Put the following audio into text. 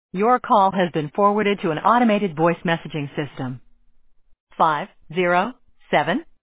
Your call has been forwarded to an automated voice messaging system. 507